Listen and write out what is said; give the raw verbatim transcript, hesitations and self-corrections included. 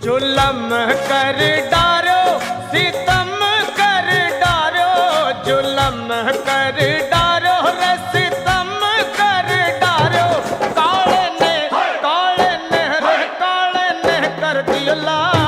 जुलम कर डारो सितम कर डारो, जुलम कर डारो रे सितम कर डारो। काले ने काले ने रे काले ने कर दियो ला